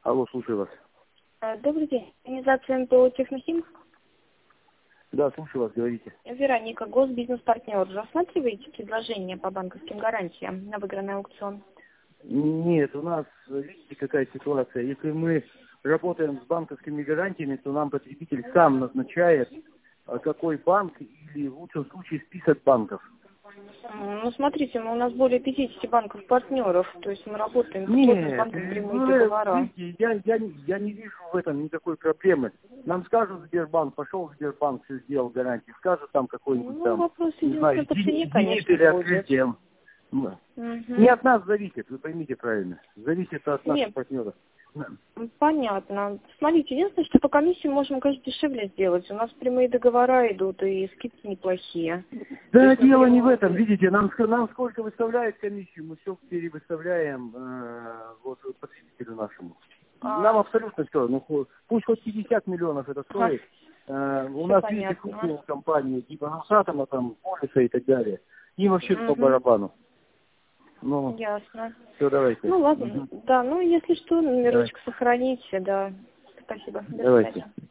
Алло, слушаю вас. Добрый день. Организация МТО «Технохим». Да, слушаю вас, говорите. Вероника, госбизнес-партнер. Рассматриваете предложение по банковским гарантиям на выигранный аукцион? Нет, у нас, видите, какая ситуация. Если мы работаем с банковскими гарантиями, то нам потребитель сам назначает, какой банк или в лучшем случае список банков. Ну, смотрите, у нас более 50 банков-партнеров, то есть мы работаем с Нет, банком прямые договора. видите, я не вижу в этом никакой проблемы. Нам скажут Сбербанк, пошел в Сбербанк, все сделал гарантии, скажут там какой-нибудь Ну, там, вопрос не знаю, единственное по цене, зенит конечно, или будет. открытием. Не от нас зависит, вы поймите правильно. Зависит от наших Нет, партнеров. понятно. Смотрите, единственное, что по комиссии можем, конечно, дешевле сделать. У нас прямые договора идут, и скидки неплохие. Да, есть, дело не например, в этом, видите, нам сколько выставляет комиссию, мы все перевыставляем вот потребителю нашему. Нам абсолютно все, пусть хоть 50 миллионов это стоит. У нас есть крупные компании, типа Росатома, там, Полиса и так далее. Им вообще по барабану. Ну, ясно. все, давайте. Ну ладно, да, ну если что, номерочек сохраните, да. Спасибо. До Давайте. свидания.